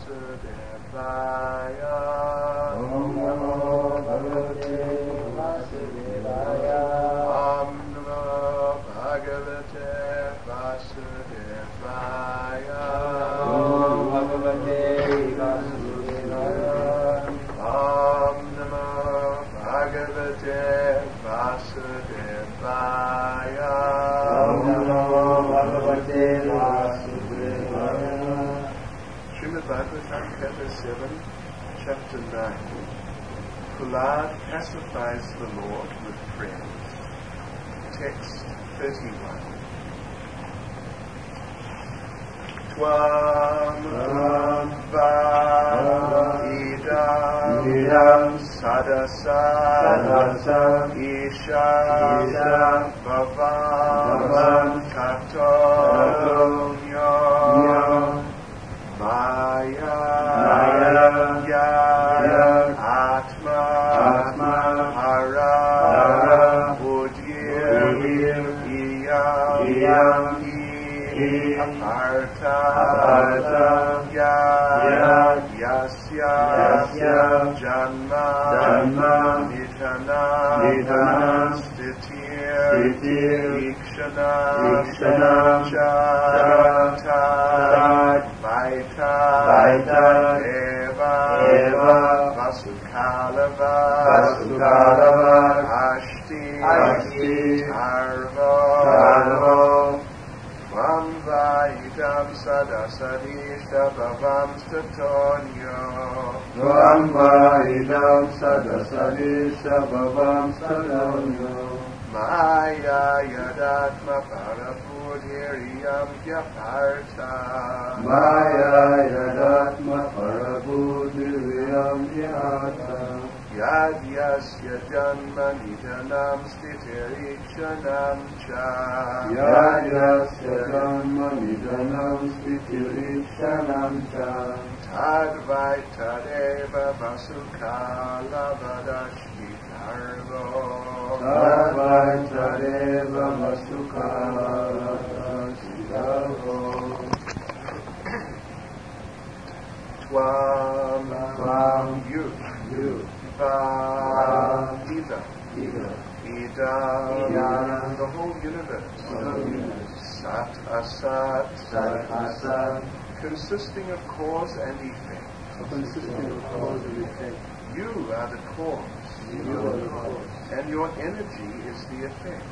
Vasudevaya. Om Namo Bhagavate Vasudevaya. Om Namo Bhagavate Vasudevaya. Om Bhagavate Vasudevaya. Om Namo Bhagavate Vasudevaya. Om Namo Bhagavate Vasudevaya. Srimad Bhagavatam, Canto 7, Chapter 9. Prahlad pacifies the Lord with prayers. Text 31. Tvam idam sadasa isha bhavam tato Maya Atma Hara Buddhir Iyam Aparta Yasya Janma Nidhanam Stitir Ikshana Tad Vaita Eva Vasukalava Ashti Arvo Vam Vaidam Sadasadisha Bhavam Statonyo Vam Vaidam Sadasadisha Bhavam Statonyo. Maya Yadatma Parabudhiriyam Yaparta. Maya Yadatma Parabudhiriyam Yaparta. Yad Yasya Janma Nidhanam Stitirikshanam Cha. Yad Yasya Janma Nidhanam Stitirikshanam Cha. Tad Vaitadeva Vasukalavadashti Tarvo. Tad Vaitadeva Vasukalavadashti Tarvo. Tvam you. Idam, the whole universe. Sat asat, consisting of cause and effect. You are the cause, and your energy is the effect.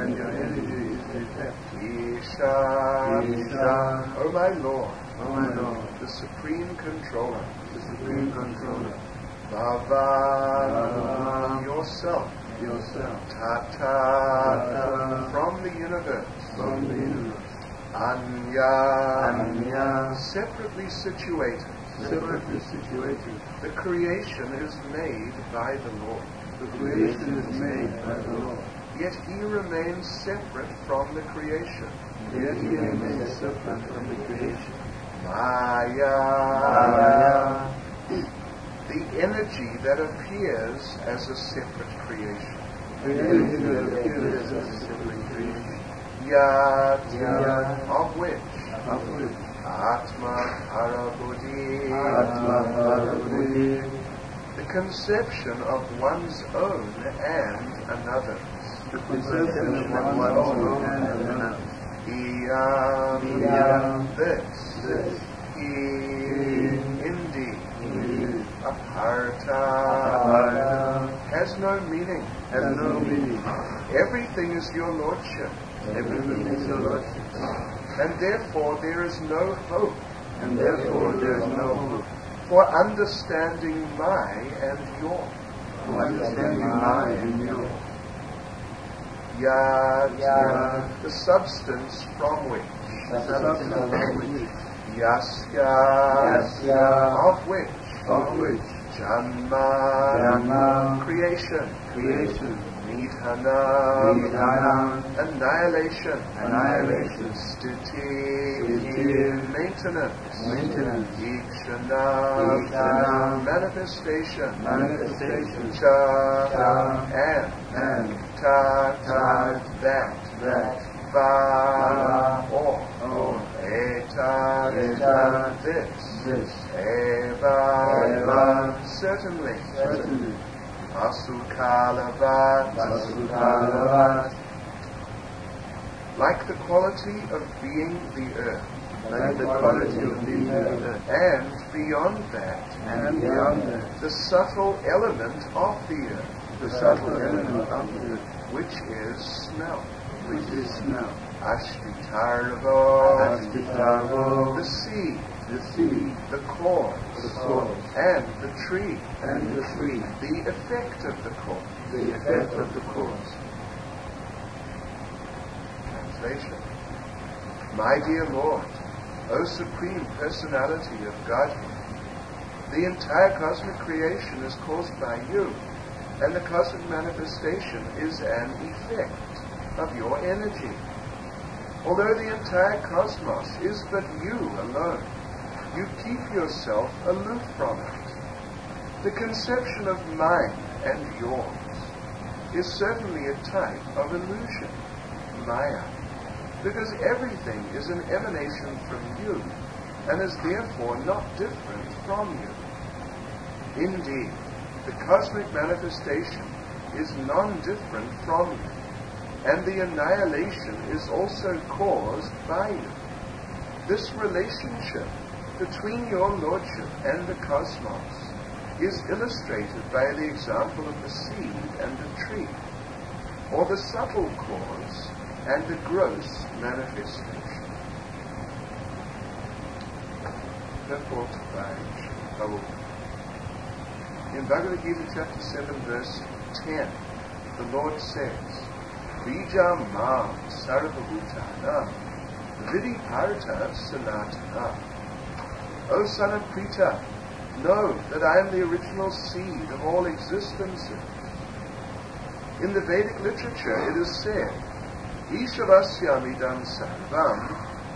Isha, O my Lord, the supreme controller. Bhavan, yourself. Tata, from the universe. Anya, separately situated. The creation is made by the Lord. Yet he remains separate from the creation. Maya, the energy that appears as a separate creation. Yat, of which Atma Parabuddhi, the conception of one's own and another's. Iyam, this. Indeed. Aparta, has no meaning. Everything is your lordship. And therefore there is no hope. For understanding my and your. Yad, the substance from which. Yasya, of which. Janma, creation. Nidhanam, annihilation. Stiti, maintenance. Ikshana, manifestation. Cha, and tat, that. Va, or. Et, Etat, this, Eva, certainly, Vasukalavat, like the quality of being the earth, like the quality of being the earth, and beyond that, the subtle element of the earth, the subtle element of the earth, which is smell. Ashtitarvo, The seed, the cause, and the tree, the effect of the cause. Translation. My dear Lord, O Supreme Personality of Godhead, the entire cosmic creation is caused by you, and the cosmic manifestation is an effect of your energy. Although the entire cosmos is but you alone, you keep yourself aloof from it. The conception of mine and yours is certainly a type of illusion, Maya, because everything is an emanation from you and is therefore not different from you. Indeed, the cosmic manifestation is non-different from you, and the annihilation is also caused by you. This relationship between your lordship and the cosmos is illustrated by the example of the seed and the tree, or the subtle cause and the gross manifestation. Purport by Prabhupada. In Bhagavad Gita chapter 7 verse 10, the Lord says, Bija Mam Sarvabhutana Vidiparta Sanatana. O son of Prita, know that I am the original seed of all existences. In the Vedic literature it is said, Ishavasyam idam sarvam,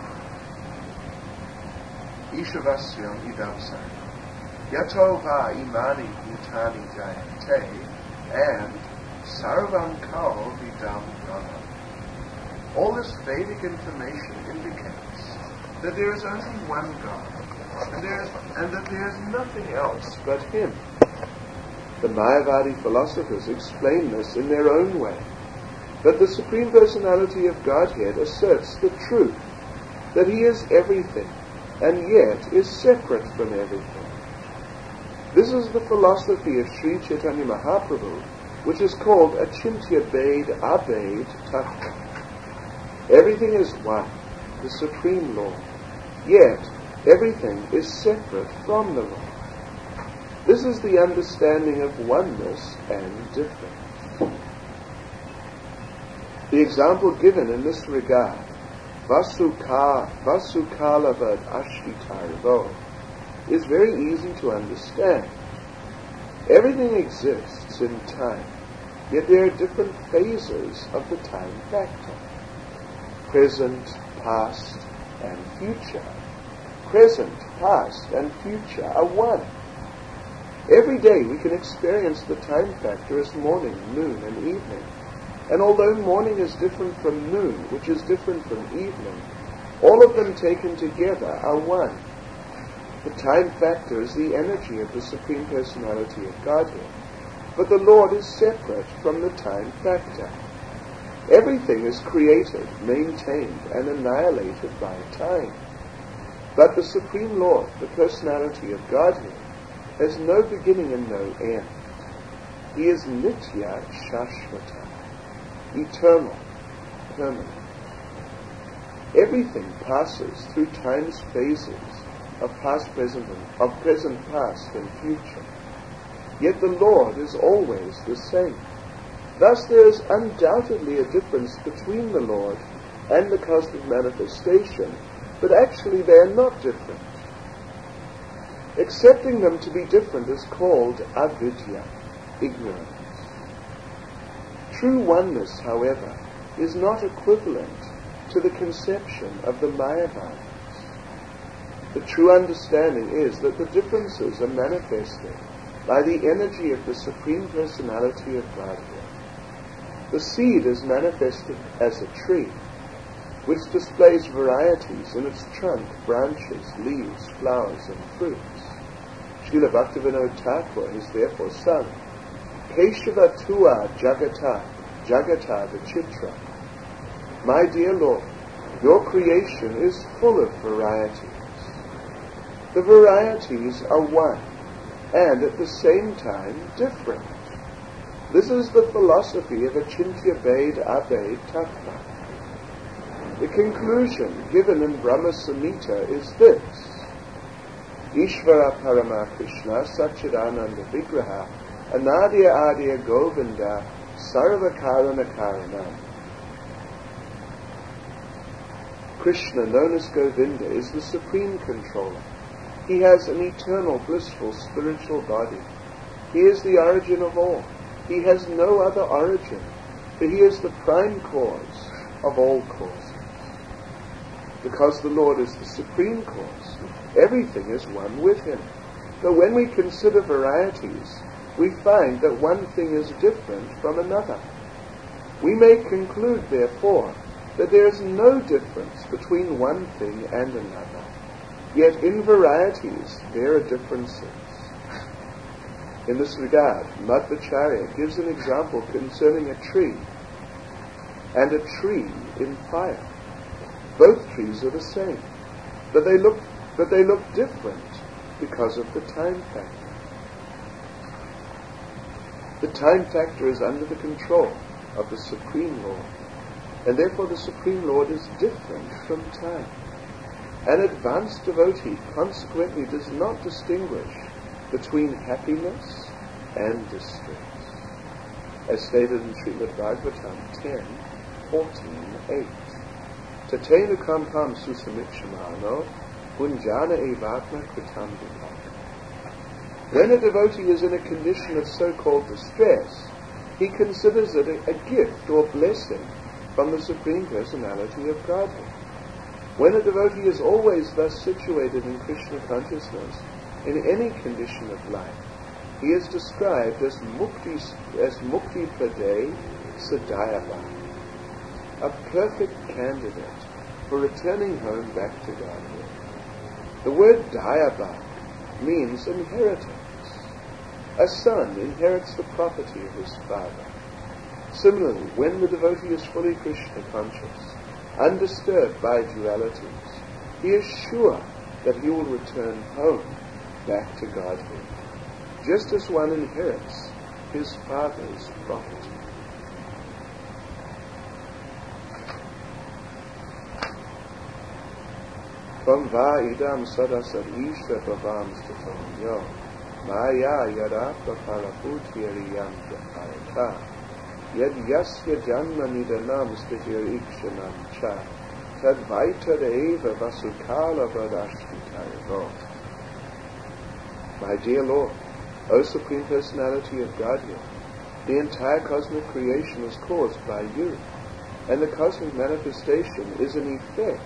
Yato va imani bhutani jayante, and sarvam kal vidam brahma. All this Vedic information indicates that there is only one God, and that there is nothing else but Him. The Mayavadi philosophers explain this in their own way, but the Supreme Personality of Godhead asserts the truth, that He is everything, and yet is separate from everything. This is the philosophy of Sri Chaitanya Mahaprabhu, which is called Achintya Bhed Abhed Tattva. Everything is one, the Supreme Lord, yet everything is separate from the Lord. This is the understanding of oneness and difference. The example given in this regard, Vasukalavad Ashtitarvo, is very easy to understand. Everything exists in time, yet there are different phases of the time factor. Present, past, and future. Present, past, and future are one. Every day we can experience the time factor as morning, noon, and evening. And although morning is different from noon, which is different from evening, all of them taken together are one. The time factor is the energy of the Supreme Personality of Godhead, but the Lord is separate from the time factor. Everything is created, maintained, and annihilated by time. But the Supreme Lord, the Personality of Godhead, has no beginning and no end. He is Nitya Shashvata, eternal, permanent. Everything passes through time's phases of past, present, past, and future. Yet the Lord is always the same. Thus there is undoubtedly a difference between the Lord and the cosmic manifestation, but actually they are not different. Accepting them to be different is called avidya, ignorance. True oneness, however, is not equivalent to the conception of the Mayavadis. The true understanding is that the differences are manifested by the energy of the Supreme Personality of Godhead. The seed is manifested as a tree. which displays varieties in its trunk, branches, leaves, flowers, and fruits. Srila Bhaktivinoda Thakur has therefore sung, Keshava Tua Jagata, Jagata Vichitra. My dear Lord, your creation is full of varieties. The varieties are one, and at the same time different. This is the philosophy of Achintya Bhed Abhed Tattva. The conclusion given in Brahma Samhita is this: Ishvara Parama Krishna Satchidananda Vigraha Anadya Adya Govinda Sarva Karana Karanam. Krishna, known as Govinda, is the supreme controller. He has an eternal, blissful, spiritual body. He is the origin of all. He has no other origin, for he is the prime cause of all causes. Because the Lord is the supreme cause, everything is one with him. Though when we consider varieties, we find that one thing is different from another. We may conclude, therefore, that there is no difference between one thing and another. Yet in varieties there are differences. In this regard, Madhvacharya gives an example concerning a tree and a tree in fire. Both trees are the same, but they look different because of the time factor. The time factor is under the control of the Supreme Lord, and therefore the Supreme Lord is different from time. An advanced devotee consequently does not distinguish between happiness and distress, as stated in Srimad Bhagavatam 10:14-8. Tatena kampam susamichamano punjana evatma kritam vipaka. When a devotee is in a condition of so-called distress, he considers it a gift or blessing from the Supreme Personality of Godhead. When a devotee is always thus situated in Krishna consciousness, in any condition of life, he is described as mukti pradeh sadayava, a perfect candidate for returning home back to Godhead. The word dayava means inheritance. A son inherits the property of his father. Similarly, when the devotee is fully Krishna conscious, undisturbed by dualities, he is sure that he will return home back to Godhead, just as one inherits his father's property. Tvam va idam sadasad isha bhavam statham yo maya yadapa paraputyariyam japarata yad yasya janma nidanam stitir ikshanam cha tad vaitad eva vasukala vadashvitayavo. My dear Lord, O Supreme Personality of Godhead, the entire cosmic creation is caused by you, and the cosmic manifestation is an effect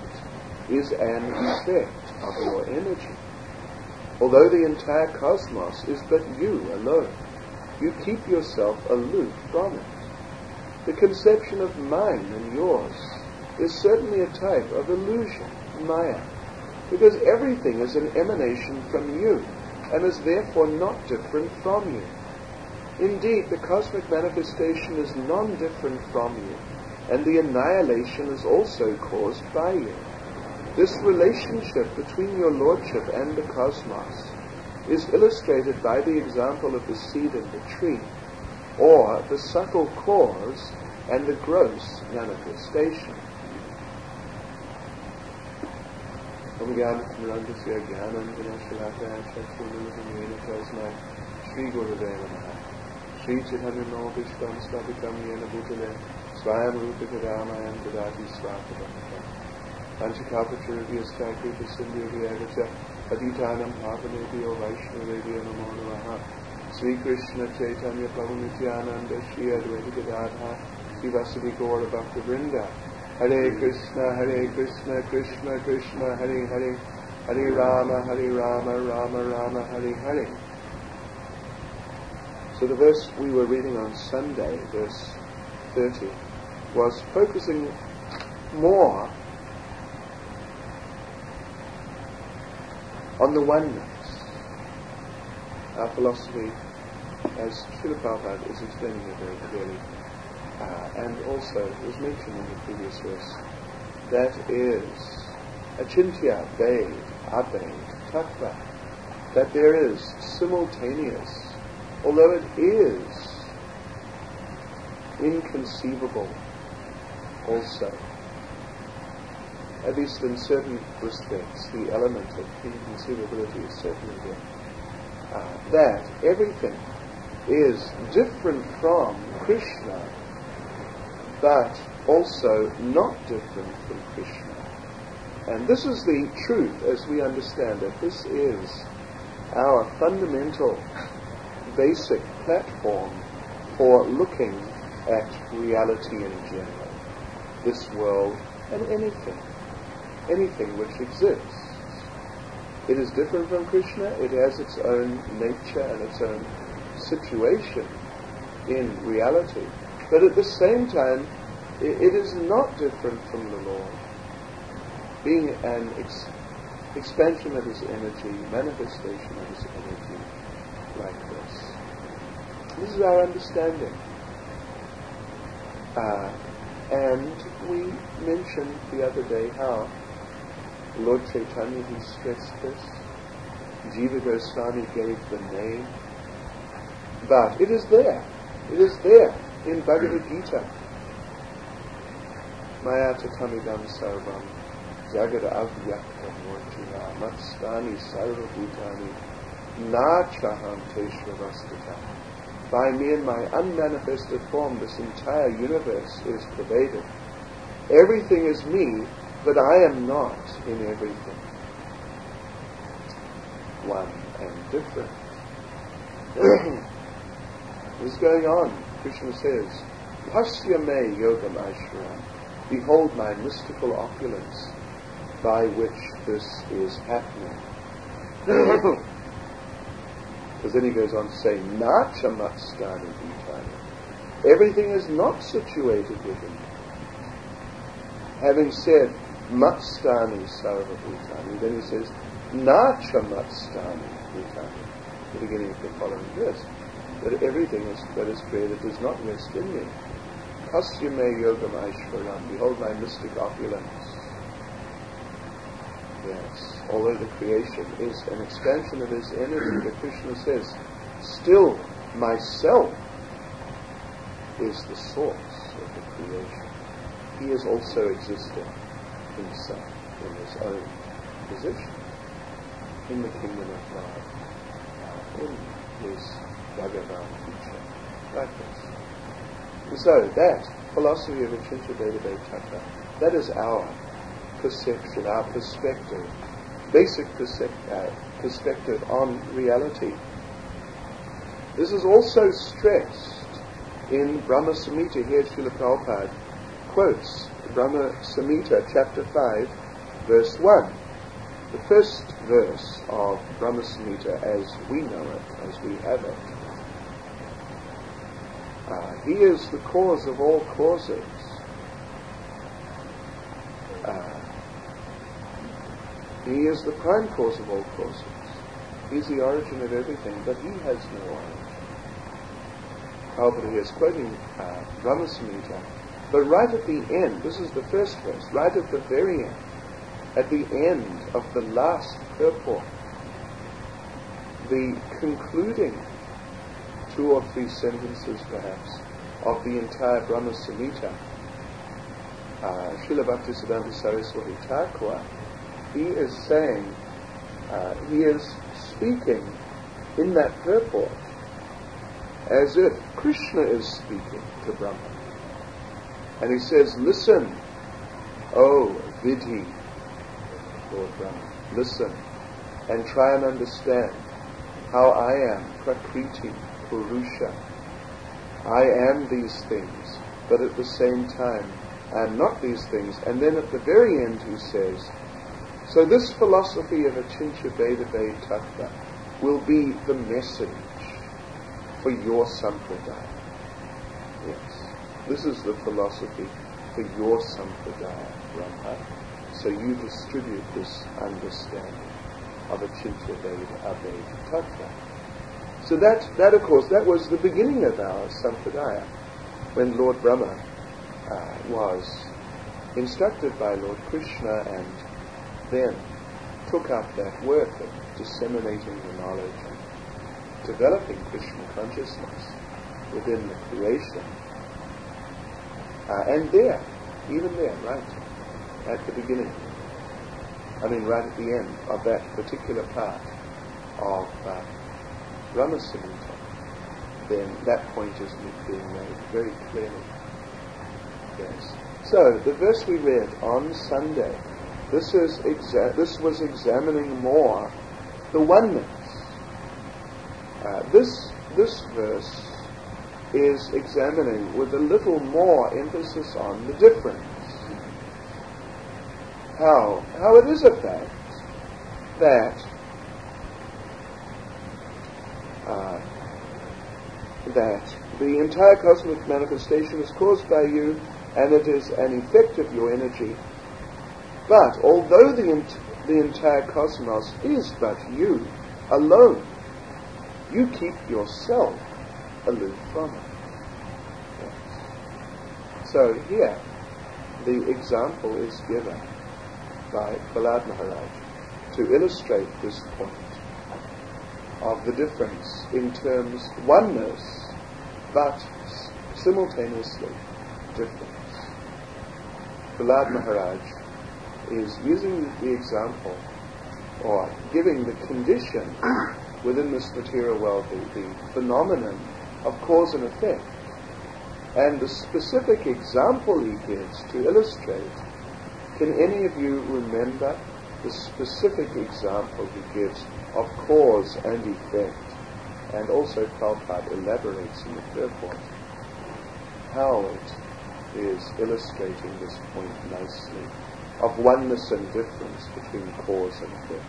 of your energy. Although the entire cosmos is but you alone, you keep yourself aloof from it. The conception of mine and yours is certainly a type of illusion, maya, because everything is an emanation from you, and is therefore not different from you. Indeed, the cosmic manifestation is non-different from you, and the annihilation is also caused by you. This relationship between your Lordship and the cosmos is illustrated by the example of the seed and the tree, or the subtle cause and the gross manifestation. Shri Gurudeva Maha Shri Chaitanya Vishvam Svatikam Yena Bhutale Swayam Rupa Ramayam Dadati Swatavamata Panchakapacharyascha Kripa Sindhya Aditanam Bhavanebhyo Vaishnavebhyo Namo Namaha Sri Krishna Chaitanya Prabhu Nityananda Shri Advaita Gadadhar Shri Vasudhi Gaura Bhakta Vrinda Hare Krishna, Krishna Krishna, Hare Hare, Hare Rama, Rama Rama, Hare Hare. So the verse we were reading on Sunday, verse 30, was focusing more on the oneness. Our philosophy, as Srila Prabhupada is explaining it very clearly, and also was mentioned in the previous verse, that is achintya ved abed tattva, that there is simultaneous, although it is inconceivable also, at least in certain respects, the element of inconceivability is certainly there, that everything is different from Krishna, but also not different from Krishna. And this is the truth as we understand it. This is our fundamental, basic platform for looking at reality in general, this world and anything which exists. It is different from Krishna. It has its own nature and its own situation in reality. But at the same time, it is not different from the Lord, being an expansion of His energy, manifestation of His energy like this. This is our understanding. And we mentioned the other day how Lord Chaitanya, he stressed this. Jiva Goswami gave the name. But it is there. It is there in Bhagavad Gita. Maya tatamidam sarvam jagad avyakta mortina matstani sarva bhutani nachaham teshravastata. By me and my unmanifested form, this entire universe is pervaded. Everything is me, but I am not in everything. One and different. This is going on. Krishna says, Pasya me yogam aishwaram. Behold my mystical opulence by which this is happening. Because then he goes on to say, Nacha matstani bhutani. Everything is not situated within me. Having said, Matstani sarva bhutani, then he says, Nacha matstani bhutani. The beginning of the following verse. That everything that is created does not rest in me. Pasya me yogam aishwaram. Behold my mystic opulence. Yes, although the creation is an expansion of His energy, but Krishna says, still myself is the source of the creation. He is also existing Himself in His own position in the kingdom of God, in His Bhagavan teaching, like this. And so that philosophy of Achintya Bheda Tattva, that is our perception, our perspective, basic perspective on reality. This is also stressed in Brahma Samhita. Here Srila Prabhupada quotes Brahma Samhita, chapter 5, verse 1. The first verse of Brahma Samhita as we know it, as we have it. He is the cause of all causes. He is the prime cause of all causes. He is the origin of everything, but He has no origin. Prabhupada here is quoting Brahma Samhita, but right at the end, this is the first verse, right at the very end, at the end of the last purport, the concluding 2 or 3 sentences perhaps of the entire Brahma Samhita, Srila Bhaktisiddhanta Saraswati Thakur, he is saying, he is speaking in that purport as if Krishna is speaking to Brahma. And he says, listen, O Vidhi, Lord Brahma, listen and try and understand how I am Prakriti, Purusha. I am these things, but at the same time I am not these things. And then at the very end he says, so this philosophy of Achintya Bheda Tattva will be the message for your sampradaya. Yes, this is the philosophy for your sampradaya, Brahma. So you distribute this understanding of Achintya-Deva Abheda Tattva. So that of course, that was the beginning of our Sampradaya, when Lord Brahma was instructed by Lord Krishna and then took up that work of disseminating the knowledge and developing Krishna consciousness within the creation. And there, even there, right at the beginning, right at the end of that particular part of Brahma Samhita, then that point is being made very clearly. Yes. So, the verse we read on Sunday, this was examining more the oneness. This verse is examining with a little more emphasis on the difference. How it is a fact that the entire cosmic manifestation is caused by you, and it is an effect of your energy. But although the entire cosmos is but you alone, you keep yourself aloof from it. Yes. So here, the example is given by Prahlad Maharaj to illustrate this point of the difference in terms oneness, but simultaneously difference. Prahlad Maharaj is using the example, or giving the condition within this material world, the phenomenon of cause and effect. And the specific example he gives to illustrate, can any of you remember the specific example he gives of cause and effect? And also Prabhupada elaborates in the purport how it is illustrating this point nicely of oneness and difference between cause and effect.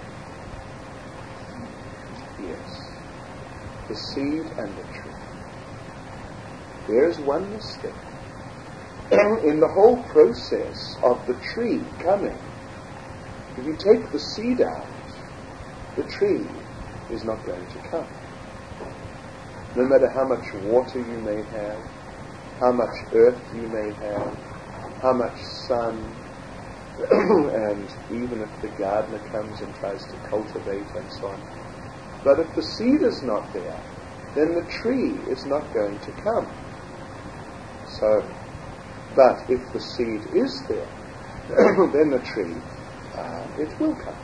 Yes. The seed and the tree. There is oneness there. In the whole process of the tree coming, if you take the seed out, the tree is not going to come. No matter how much water you may have, how much earth you may have, how much sun, and even if the gardener comes and tries to cultivate and so on. But if the seed is not there, then the tree is not going to come. So, but if the seed is there, then the tree, it will come.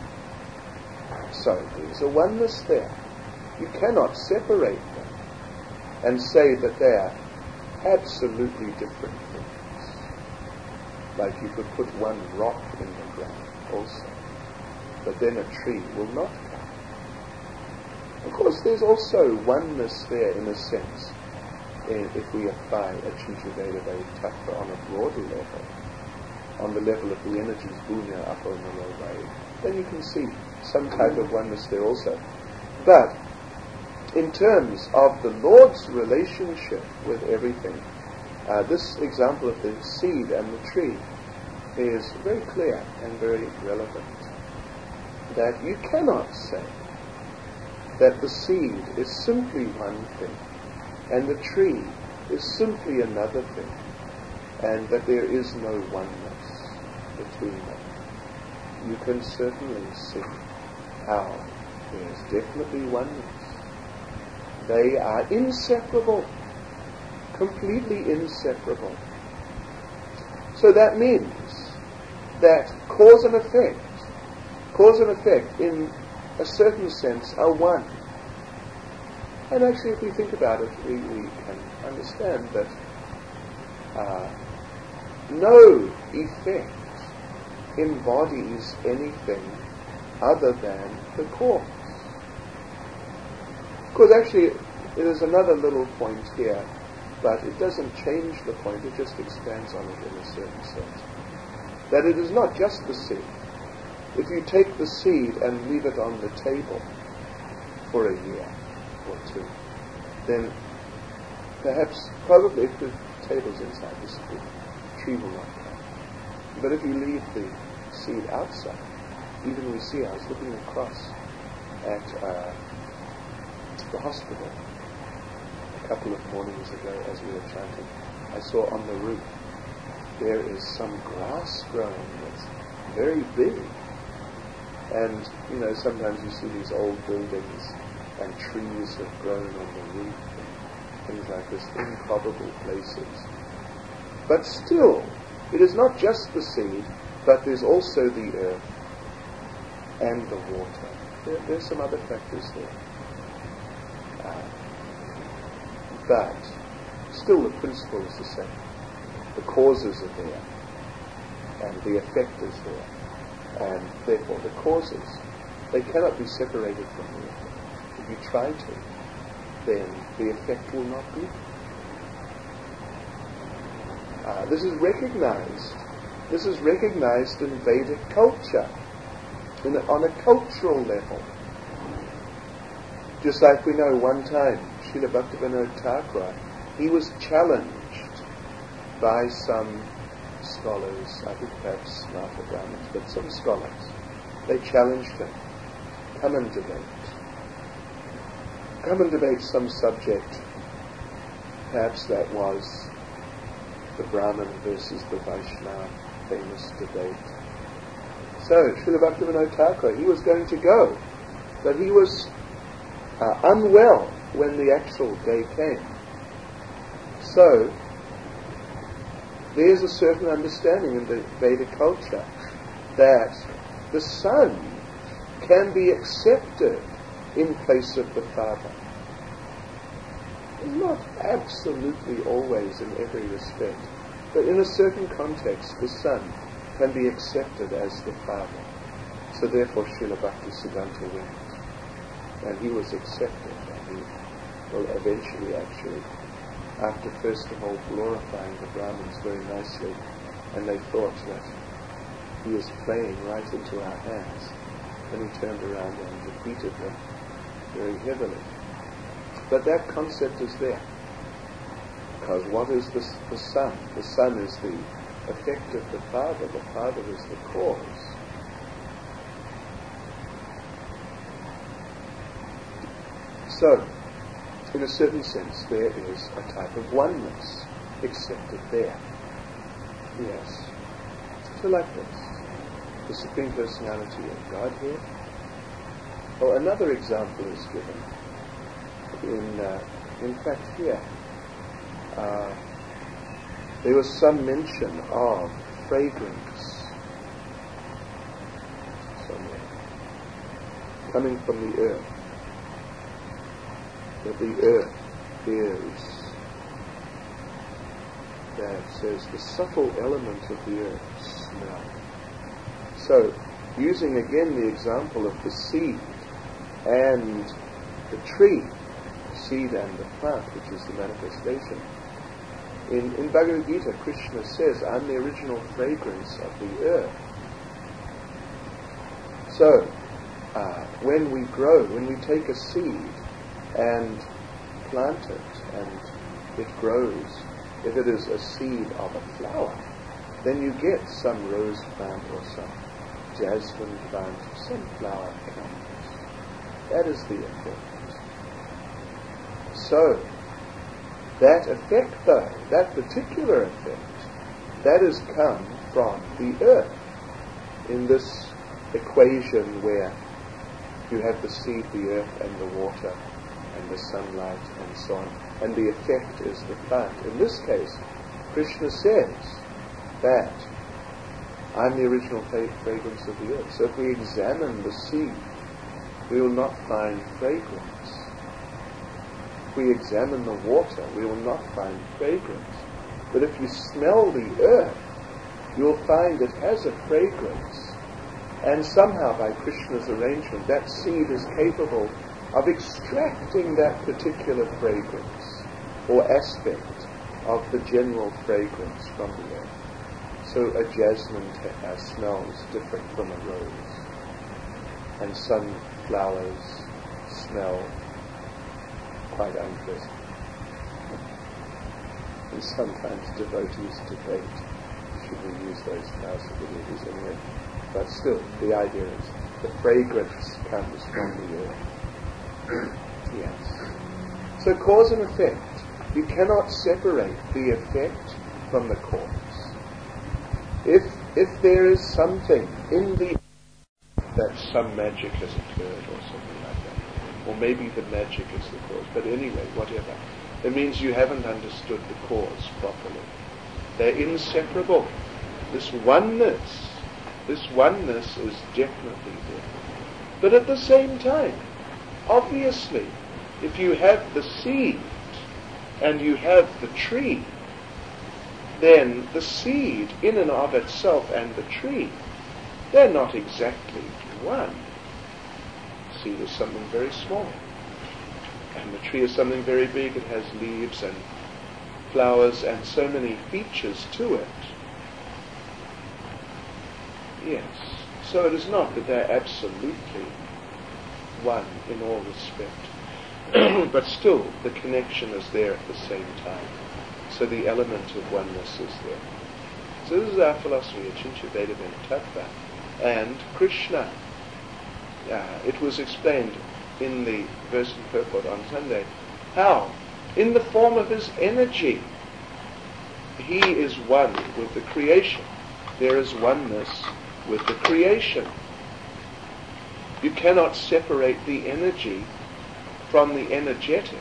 So there's a oneness there. You cannot separate them and say that they are absolutely different things. Like you could put one rock in the ground also, but then a tree will not come. Of course, there's also oneness there in a sense, if we apply Achintya-Deva Tattva on a broader level, on the level of the energies Bunya, Upper and the Lower Way, then you can see some type of oneness there also. But in terms of the Lord's relationship with everything, this example of the seed and the tree is very clear and very relevant. That you cannot say that the seed is simply one thing and the tree is simply another thing, and that there is no oneness between them. You can certainly see how there is definitely oneness. They are inseparable, completely inseparable. So that means that cause and effect in a certain sense are one. And actually, if we think about it, we can understand that no effect embodies anything other than the cause. Of course, actually, there's another little point here, but it doesn't change the point, it just expands on it in a certain sense. That it is not just the seed. If you take the seed and leave it on the table for a year or two, then probably if the table's inside the tree will not come. But if you leave the seed outside, even we see, I was looking across at the hospital a couple of mornings ago as we were chanting. I saw on the roof there is some grass growing that's very big. And, sometimes you see these old buildings and trees have grown on the roof and things like this, improbable places. But still, it is not just the seed, but there's also the earth and the water. There's some other factors there. But still the principle is the same. The causes are there, and the effect is there. And therefore the causes, they cannot be separated from the effect. If you try to, then the effect will not be. This is recognized in Vedic culture, on a cultural level. Just like we know one time, Srila Bhaktivinoda Thakur, he was challenged by some scholars, I think perhaps not the Brahmins, but some scholars. They challenged him, come and debate some subject. Perhaps that was the Brahmin versus the Vaishnava, famous debate. So, Srila Bhaktivinoda Thakur, he was going to go, but he was unwell when the actual day came. So, there's a certain understanding in the Vedic culture that the son can be accepted in place of the father. Not absolutely always in every respect, but in a certain context the son can be accepted as the father. So therefore Srila Bhaktisiddhanta went, and he was accepted, and he will eventually actually, after first of all glorifying the Brahmins very nicely, and they thought that he was playing right into our hands, then he turned around and defeated them very heavily. But that concept is there. Because what is the son? The son is the effect of the father is the cause. So, in a certain sense, there is a type of oneness accepted there. Yes. So like this, the Supreme Personality of Godhead. Or another example is given in fact here. There was some mention of fragrance somewhere coming from the earth. That the earth is, that says, the subtle element of the earth, smell. So, using again the example of the seed and the tree, the seed and the plant, which is the manifestation. In Bhagavad Gita, Krishna says, I'm the original fragrance of the earth. So, when we grow, when we take a seed and plant it, and it grows, if it is a seed of a flower, then you get some rose plant or some jasmine plant, some flower comes. That is the effect. So, that effect though, that particular effect, that has come from the earth. In this equation where you have the seed, the earth, and the water, and the sunlight, and so on, and the effect is the plant. In this case, Krishna says that I'm the original fragrance of the earth. So if we examine the seed, we will not find fragrance. If we examine the water, we will not find fragrance. But if you smell the earth, you will find it has a fragrance. And somehow by Krishna's arrangement, that seed is capable of extracting that particular fragrance or aspect of the general fragrance from the earth. So a jasmine smells different from a rose, and some flowers smell quite unpleasant. And sometimes devotees debate, should we use those flowers for the ladies anyway? But still, the idea is the fragrance comes from the earth. Yes. So cause and effect. You cannot separate the effect from the cause. If there is something in the that some magic has occurred or something like that, or maybe the magic is the cause, but anyway, whatever, it means you haven't understood the cause properly. They're inseparable. This oneness is definitely there. But at the same time, obviously, if you have the seed and you have the tree, then the seed in and of itself and the tree, they're not exactly one. The seed is something very small, and the tree is something very big. It has leaves and flowers and so many features to it. Yes, so it is not that they're absolutely one in all respect, but still the connection is there at the same time. So the element of oneness is there. So this is our philosophy at Chinchiveda Tattva. And Krishna, it was explained in the verse and purport on Sunday, how, in the form of his energy, he is one with the creation. There is oneness with the creation. You cannot separate the energy from the energetic.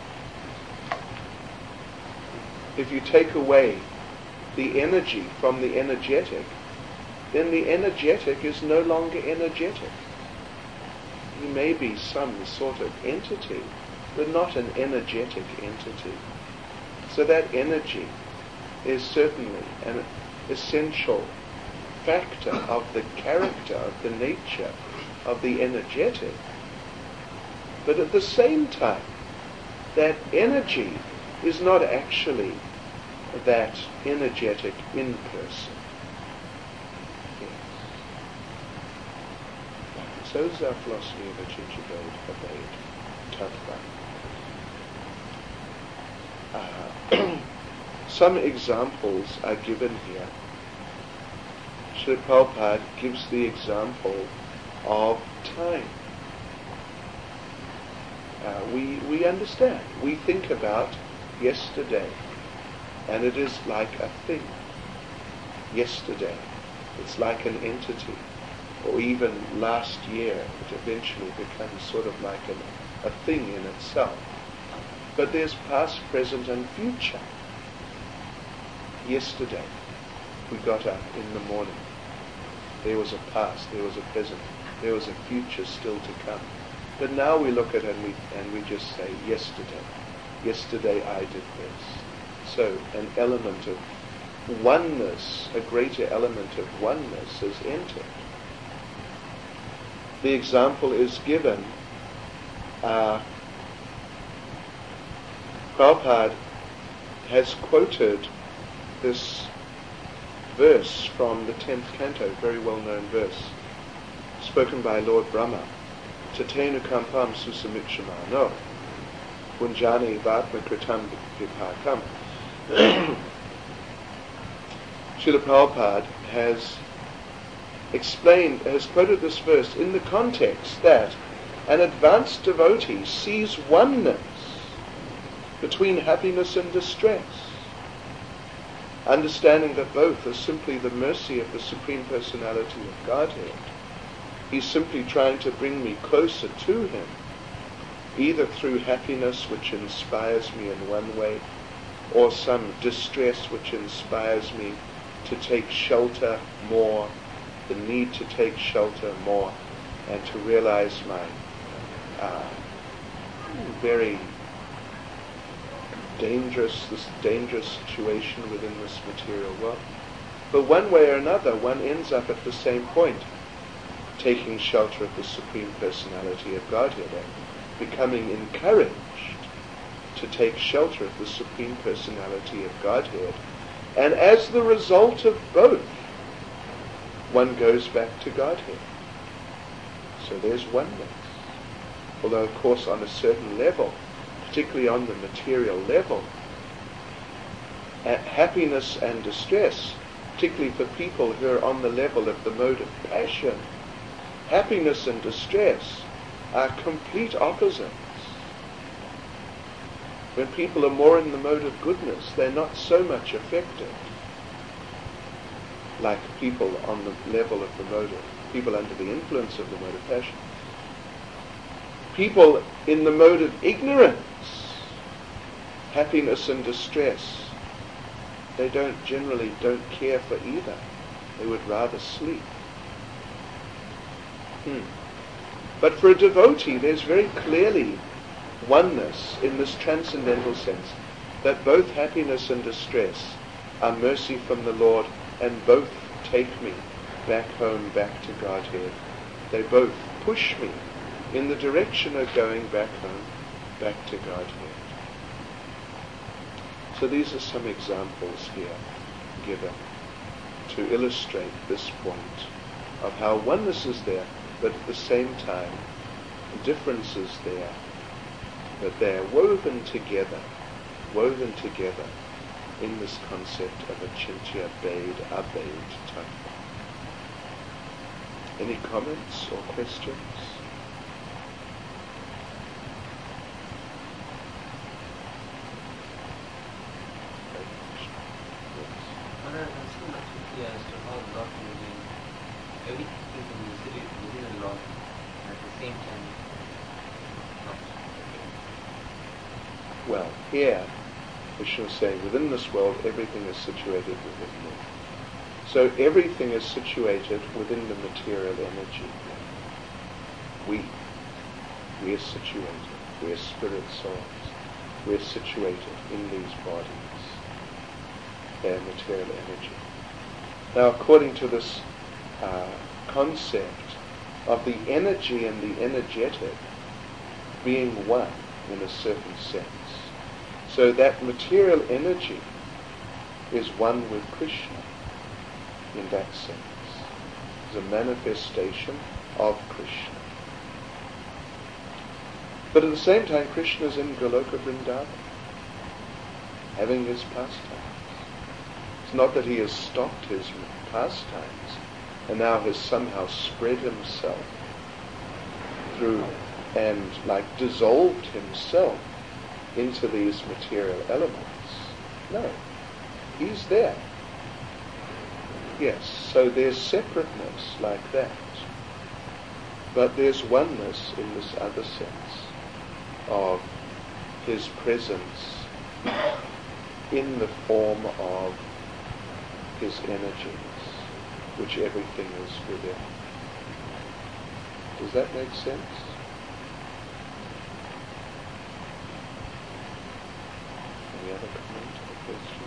If you take away the energy from the energetic, then the energetic is no longer energetic. He may be some sort of entity, but not an energetic entity. So that energy is certainly an essential factor of the character, of the nature of the energetic. But at the same time, that energy is not actually that energetic in person. Yes. So is our philosophy of Chinchiveda Tattva. Some examples are given here. Srila Prabhupada gives the example of time. We understand. We think about yesterday, and it is like a thing. Yesterday, it's like an entity. Or even last year, it eventually becomes sort of like a thing in itself. But there's past, present, and future. Yesterday, we got up in the morning. There was a past, there was a present, there was a future still to come. But now we look at it and we just say, yesterday I did this. So an element of oneness, a greater element of oneness is entered. The example is given, Prabhupada has quoted this verse from the 10th canto, very well-known verse, spoken by Lord Brahma. Tatenu kampam susamikshama punjani vatma kritam vipakam. Srila Prabhupada has quoted this verse in the context that an advanced devotee sees oneness between happiness and distress, understanding that both are simply the mercy of the Supreme Personality of Godhead. He's simply trying to bring me closer to Him, either through happiness which inspires me in one way, or some distress which inspires me to take shelter more, the need to take shelter more, and to realize my very dangerous situation within this material world. But one way or another, one ends up at the same point, taking shelter of the Supreme Personality of Godhead and becoming encouraged to take shelter of the Supreme Personality of Godhead. And as the result of both, one goes back to Godhead. So there's oneness. Although, of course, on a certain level, particularly on the material level, happiness and distress particularly for people who are on the level of the mode of passion, happiness and distress are complete opposites. When people are more in the mode of goodness, they're not so much affected like people on the level of the mode of, people under the influence of the mode of passion. People in the mode of ignorance, happiness and distress, they generally don't care for either. They would rather sleep. But for a devotee, there's very clearly oneness in this transcendental sense, that both happiness and distress are mercy from the Lord, and both take me back home, back to Godhead. They both push me in the direction of going back home, back to Godhead. So these are some examples here given to illustrate this point of how oneness is there, but at the same time difference is there, but they're woven together in this concept of achintya abed tattva. Any comments or questions? I'm still not clear as to how Lord can be everything can be considered within the Lord and at the same time not. Well, here Vishnu is saying within this world everything is situated within me. So everything is situated within the material energy. We are situated. We are spirit souls. We are situated in these bodies. They are material energy. Now, according to this concept of the energy and the energetic being one in a certain sense, so that material energy is one with Krishna in that sense. It's a manifestation of Krishna. But at the same time, Krishna is in Goloka Vrindavan, having his pastimes. It's not that he has stopped his pastimes and now has somehow spread himself through and dissolved himself into these material elements. No, he's there. Yes, so there's separateness like that, but there's oneness in this other sense of his presence in the form of his energies, which everything is within. Does that make sense? Any other comment or question?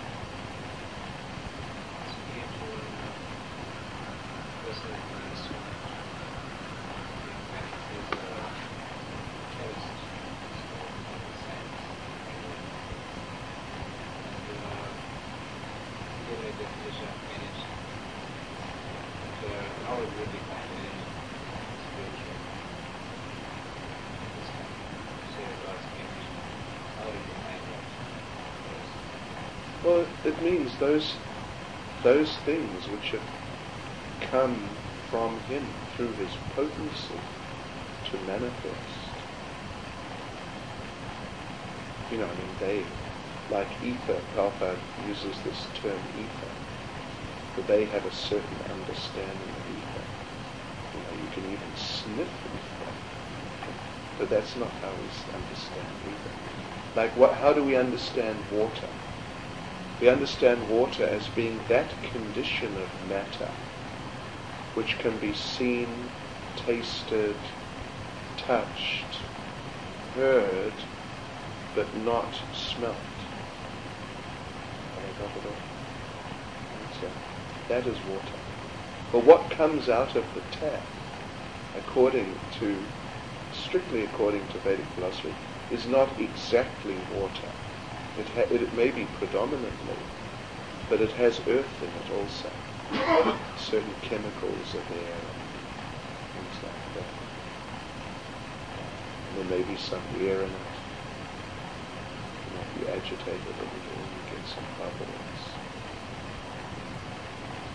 Well, it means those things which have come from him through his potency to manifest. They, like ether, Prabhupada uses this term ether, but they have a certain understanding of ether. You can even sniff ether, but that's not how we understand ether. How do we understand water? We understand water as being that condition of matter which can be seen, tasted, touched, heard, but not smelt. Have I got it all? So that is water. But what comes out of the tap, strictly according to Vedic philosophy, is not exactly water. It may be predominantly, but it has earth in it also. Certain chemicals are there, and things like that. And there may be some air in it. If you agitate it a little, you get some bubbles.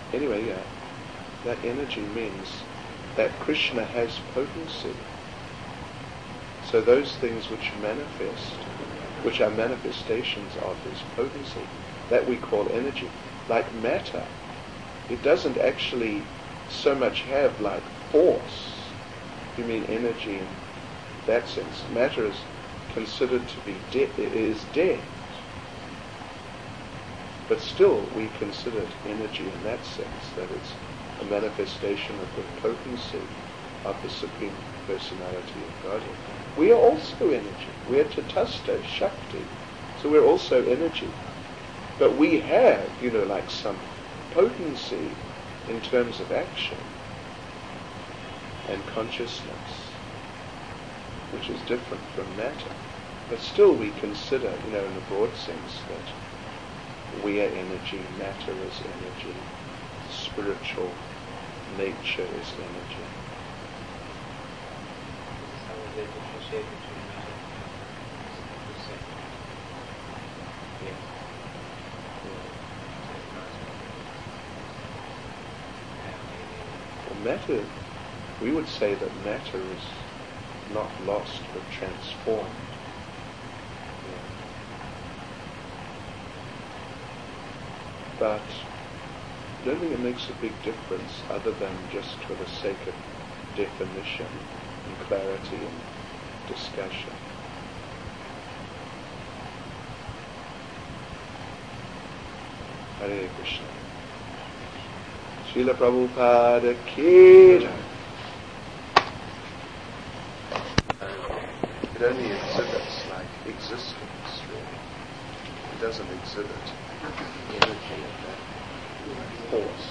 anyway, yeah, that energy means that Krishna has potency. So those things which manifest, which are manifestations of his potency, that we call energy, like matter, it doesn't actually so much have like force. You mean energy in that sense? Matter is considered to be dead. But still we consider it energy in that sense, that it's a manifestation of the potency of the Supreme Personality of Godhead. We are also energy. We are Tatastha, Shakti. So we're also energy. But we have, like some potency in terms of action and consciousness, which is different from matter. But still we consider, in a broad sense, that we are energy, matter is energy, spiritual nature is energy. How would they differentiate between matter and percent? Yeah. Well, matter, we would say that matter is not lost but transformed. But I don't think it makes a big difference other than just for the sake of definition and clarity and discussion. Hare Krishna. Srila Prabhupada ki jai. It only exhibits like existence, really. It doesn't exhibit energy of that force.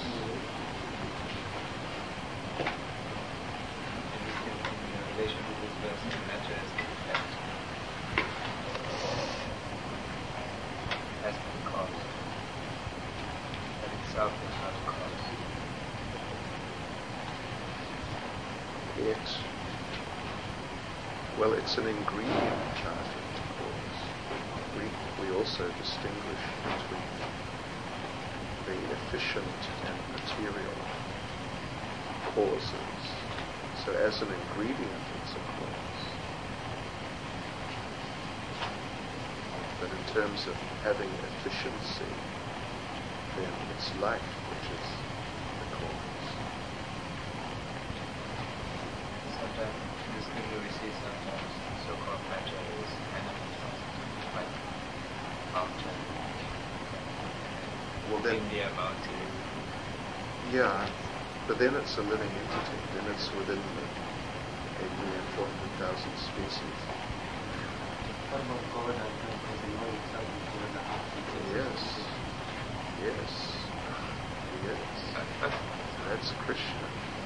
In relation to this verse, matter as the effect, as the cause, that itself is not a cause. It's an ingredient of cause. We also distinguish between the efficient and material causes. So as an ingredient it's a cause. But in terms of having efficiency, then it's life which is the cause. Sometimes in this video we see sometimes so-called matter is animals, like mountain, India mountain. Yeah, but then it's a living entity. Then it's within the 8,400,000 species. What about Govardhan? Because the Lord himself is 2.5 meters. Yes. That's Krishna.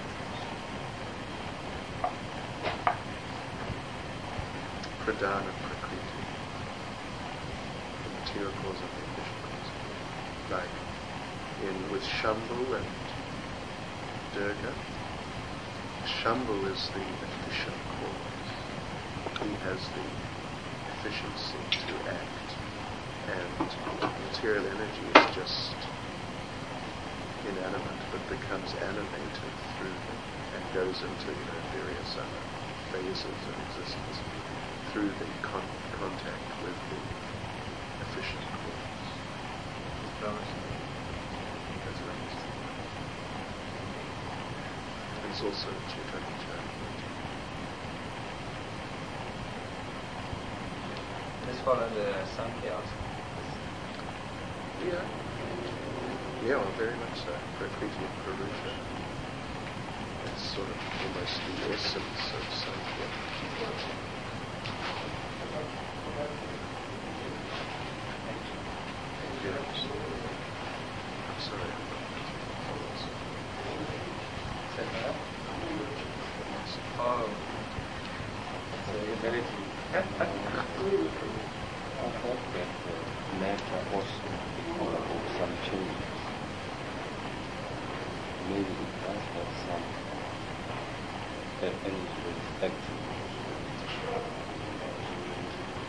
Pradhana Prakriti. The material cause of the efficient cause. Like with Shambhu and Durga. Shambhu is the efficient cause. He has the efficiency to act, and material energy is just inanimate but becomes animated through and goes into various other phases of existence through the contact with the efficient cause. It's also Chaitanya Charitamrita. This fall under Sankhya also. Yeah, well, very much so. Prakriti and Purusha. It's sort of almost the essence of Sankhya. I'm sorry. Oh, so ability. I hope that matter also because some changes. Maybe it does have some energy effect.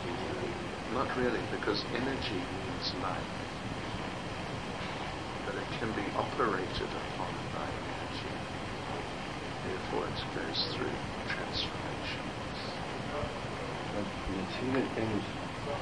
Not really, because energy means life. But it can be operated upon by energy. Therefore it goes through transformations. But material energy,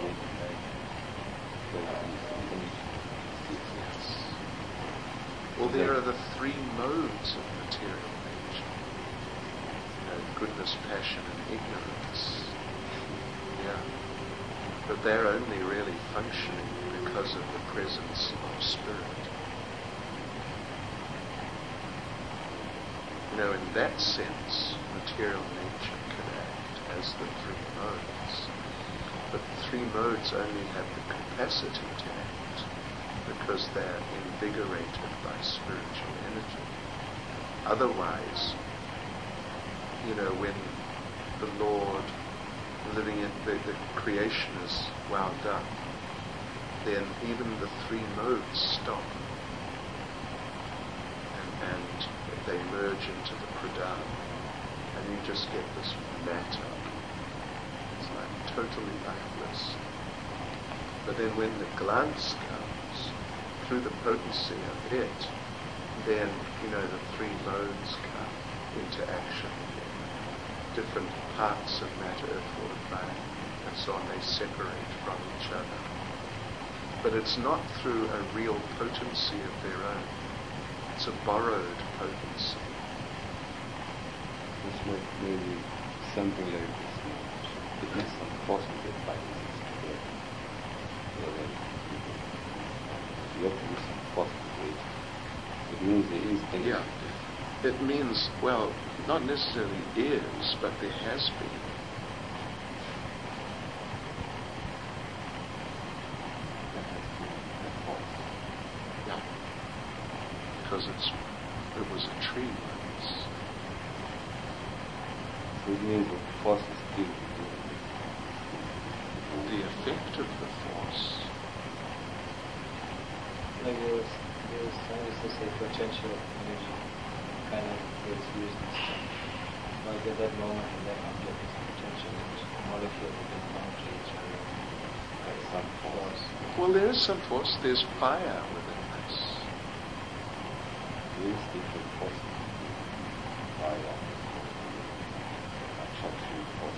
Yes. Well, there are the three modes of material nature. Goodness, passion, and ignorance. Yeah. But they're only really functioning because of the presence of spirit. In that sense, material nature can act as the three modes. But the three modes only have the capacity to act because they're invigorated by spiritual energy. Otherwise, when the Lord living in the creation is wound up, then even the three modes stop and they merge into the pradhan, and you just get this matter. It's like totally lifeless. But then when the glance comes through the potency of it, then the three modes come into action. Different parts of matter, earth, water, fire, and so on, they separate from each other. But it's not through a real potency of their own. It's a borrowed potency. It's not maybe something like this. It is some possible practices together. You have to do some possible. It means there is energy. Yeah. It means, well, not necessarily is, but there has been. Yeah. Because it was a tree once. So it means the force is still The effect of the force. Like there's scientists say potential energy kind of gets used in stuff. Like at that moment in that object is potential energy, molecule within boundary each other. Like some force. Well, there is some force. There's fire within this. There is different forces. Fire, attraction force,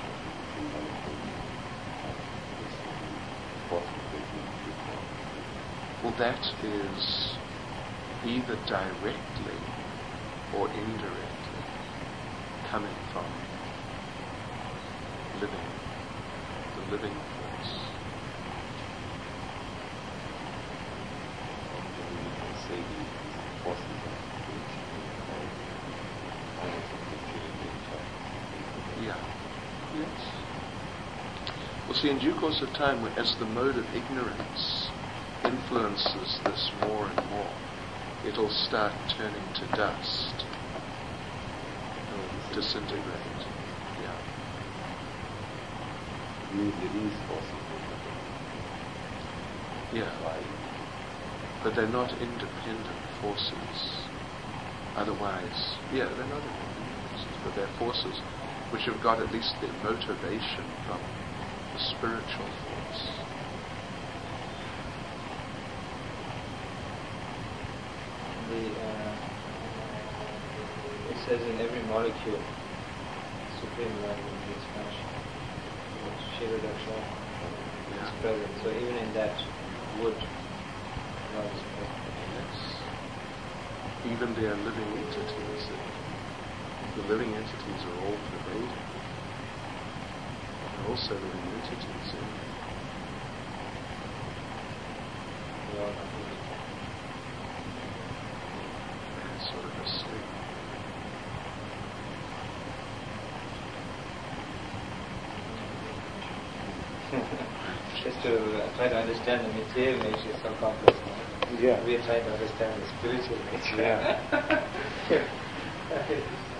Well, that is either directly or indirectly coming from the living force. You can say the forces of Yeah. Yes. Well, see, in due course of time, as the mode of ignorance influences this more and more, it'll start turning to dust, disintegrate. Yeah. It means there is forces. Yeah. But they're not independent forces. Otherwise, they're not independent forces, but they're forces which have got at least their motivation from the spiritual force. It says in every molecule, Supreme Lord will be expansion. Shiva Daksha is present. So even in that wood, Lord is present. Yes. Even their living entities. The living entities are all pervading. And also living entities. They all have Sort of asleep. Just to try to understand the material nature is so complex. Yeah. We are trying to understand the spiritual nature. Yeah.